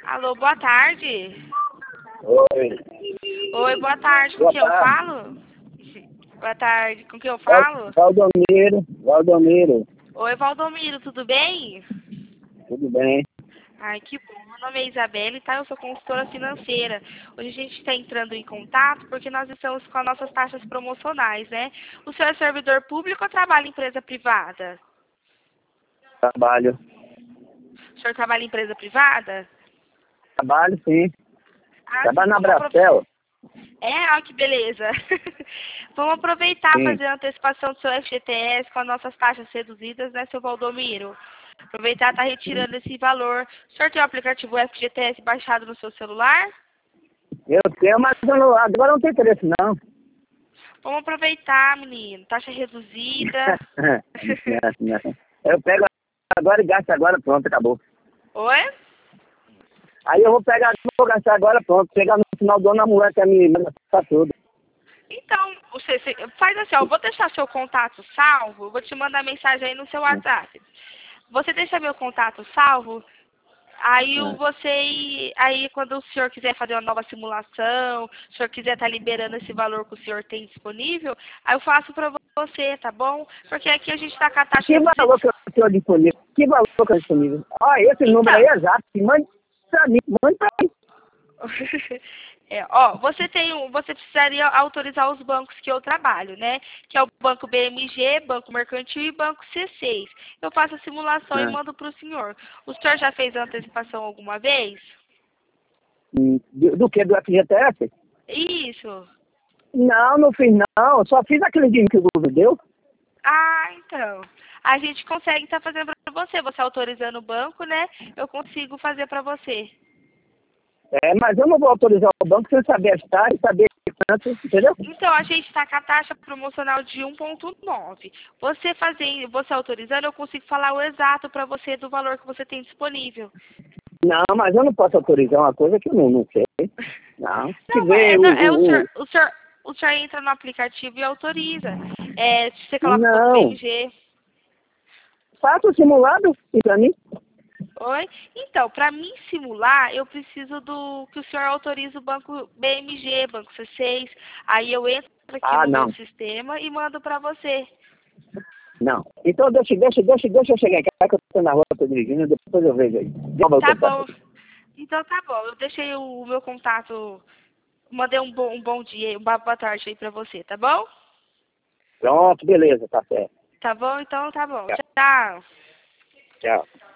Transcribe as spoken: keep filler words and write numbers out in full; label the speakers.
Speaker 1: Alô, boa tarde.
Speaker 2: Oi.
Speaker 1: Oi, boa tarde. Com
Speaker 2: Boa
Speaker 1: quem eu
Speaker 2: tarde.
Speaker 1: falo? Boa tarde. Com quem eu
Speaker 2: Val-
Speaker 1: falo?
Speaker 2: Valdomiro, Valdomiro,
Speaker 1: Oi, Valdomiro, tudo bem?
Speaker 2: tudo bem?
Speaker 1: Ai, que bom. Meu nome é Isabelle, tá? Eu sou consultora financeira. Hoje a gente está entrando em contato porque nós estamos com as nossas taxas promocionais, né? O senhor é servidor público ou trabalha em empresa privada?
Speaker 2: Trabalho.
Speaker 1: O senhor trabalha em empresa privada?
Speaker 2: Trabalho, sim.
Speaker 1: Ah, sim,
Speaker 2: Trabalho na
Speaker 1: vamos apro-
Speaker 2: Bracel.
Speaker 1: É, ó, que beleza. Vamos aproveitar e
Speaker 2: Sim.
Speaker 1: fazer a antecipação do seu F G T S com as nossas taxas reduzidas, né, seu Valdomiro? Aproveitar e tá retirando esse valor. O senhor tem o aplicativo F G T S baixado no seu celular?
Speaker 2: Eu tenho, mas eu não- agora não tem interesse, não.
Speaker 1: Vamos aproveitar, menino. Taxa reduzida.
Speaker 2: Não, não. Eu pego agora e gasto agora, pronto, acabou.
Speaker 1: Oi?
Speaker 2: Aí eu vou pegar, vou gastar agora, pronto. Pegar no final do ano, a mulher quer me gastar tudo.
Speaker 1: Então, você, você faz assim, ó, eu vou deixar seu contato salvo, eu vou te mandar mensagem aí no seu WhatsApp. Você deixa meu contato salvo, aí o- você, aí quando o senhor quiser fazer uma nova simulação, o senhor quiser estar liberando esse valor que o senhor tem disponível, aí eu faço pra você, tá bom? Porque aqui a gente tá com a taxa
Speaker 2: Que
Speaker 1: reduzida.
Speaker 2: valor que eu tenho disponível? Que valor que eu tenho disponível? Olha, esse número aí é exato. Mande pra mim, mande pra mim.
Speaker 1: É, ó, você tem um, você precisaria autorizar os bancos que eu trabalho, né? Que é o Banco B M G, Banco Mercantil e Banco C seis. Eu faço a simulação e
Speaker 2: Ah.
Speaker 1: mando para o senhor. O senhor já fez a antecipação alguma vez?
Speaker 2: Hum, Do, do que? Do F G T S?
Speaker 1: Isso.
Speaker 2: Não, não fiz não. Só fiz aquele dinheiro que o governo deu.
Speaker 1: Ah, então. A gente consegue estar fazendo para você. Você autorizando o banco, né? Eu consigo fazer para você.
Speaker 2: É, mas eu não vou autorizar o banco sem saber as taxas, saber quanto, entendeu?
Speaker 1: Então, a gente está com a taxa promocional de um ponto nove. Você fazendo, você autorizando, eu consigo falar o exato para você do valor que você tem disponível.
Speaker 2: Não, mas eu não posso autorizar uma coisa que eu não, não sei. Não. Se
Speaker 1: Não,
Speaker 2: vê
Speaker 1: é,
Speaker 2: o,
Speaker 1: não, é o,
Speaker 2: o,
Speaker 1: senhor,
Speaker 2: o...
Speaker 1: o, senhor, o senhor entra no aplicativo e autoriza. É, você coloca o banco
Speaker 2: Não.
Speaker 1: B M G.
Speaker 2: Faça o simulado e pra mim.
Speaker 1: Oi? Então, para mim simular, eu preciso do que o senhor autorize o banco B M G, banco C seis. Aí eu entro aqui
Speaker 2: Ah,
Speaker 1: no meu
Speaker 2: não.
Speaker 1: sistema e mando para você.
Speaker 2: Não. Então deixa, deixa, deixa, deixa eu chegar em casa que eu tô na rua, tô dirigindo, depois eu vejo aí. Devolve o
Speaker 1: Tá
Speaker 2: contato.
Speaker 1: bom. Então tá bom. Eu deixei o meu contato, mandei um bom, um bom dia, uma boa tarde aí para você, tá bom?
Speaker 2: Pronto, beleza, tá certo.
Speaker 1: Tá bom? Então tá bom.
Speaker 2: Tchau.
Speaker 1: Tchau.
Speaker 2: Tchau.